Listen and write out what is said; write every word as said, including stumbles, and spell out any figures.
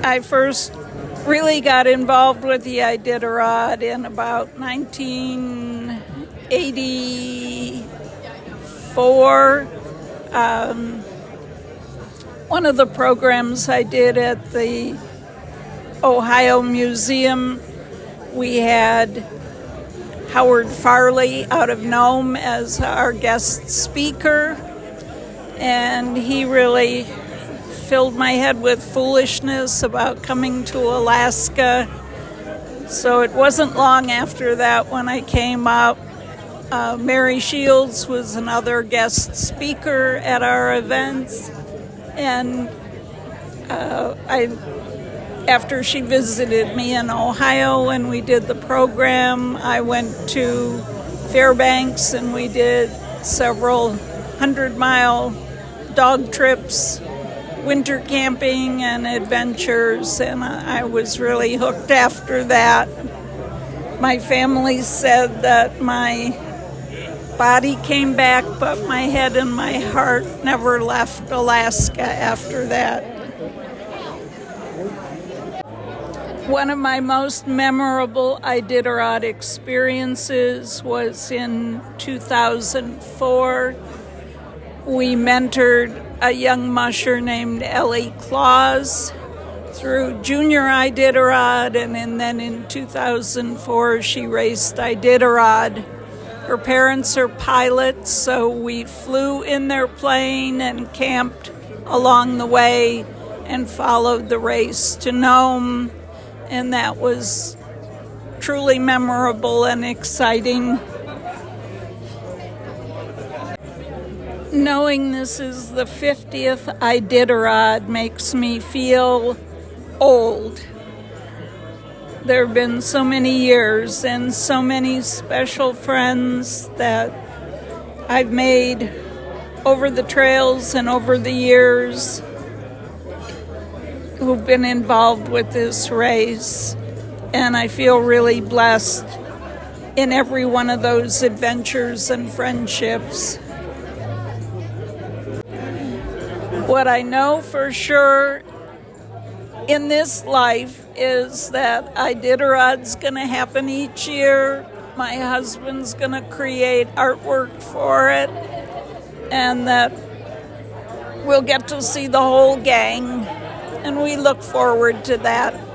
I first really got involved with the Iditarod in about nineteen eighty-four. Um, one of the programs I did at the Ohio Museum, we had Howard Farley out of Nome as our guest speaker, and he really filled my head with foolishness about coming to Alaska. So it wasn't long after that when I came up. Uh, Mary Shields was another guest speaker at our events, and uh, I, after she visited me in Ohio and we did the program, I went to Fairbanks and we did several hundred-mile dog trips, winter camping and adventures, and I was really hooked after that. My family said that my body came back, but my head and my heart never left Alaska after that. One of my most memorable Iditarod experiences was in two thousand four. We mentored a young musher named Ellie Claus through junior Iditarod, and, and then in two thousand four she raced Iditarod. Her parents are pilots, so we flew in their plane and camped along the way and followed the race to Nome, and that was truly memorable and exciting. Knowing this is the fiftieth Iditarod makes me feel old. There have been so many years and so many special friends that I've made over the trails and over the years who've been involved with this race. And I feel really blessed in every one of those adventures and friendships. What I know for sure in this life is that Iditarod's going to happen each year. My husband's going to create artwork for it, and that we'll get to see the whole gang, and we look forward to that.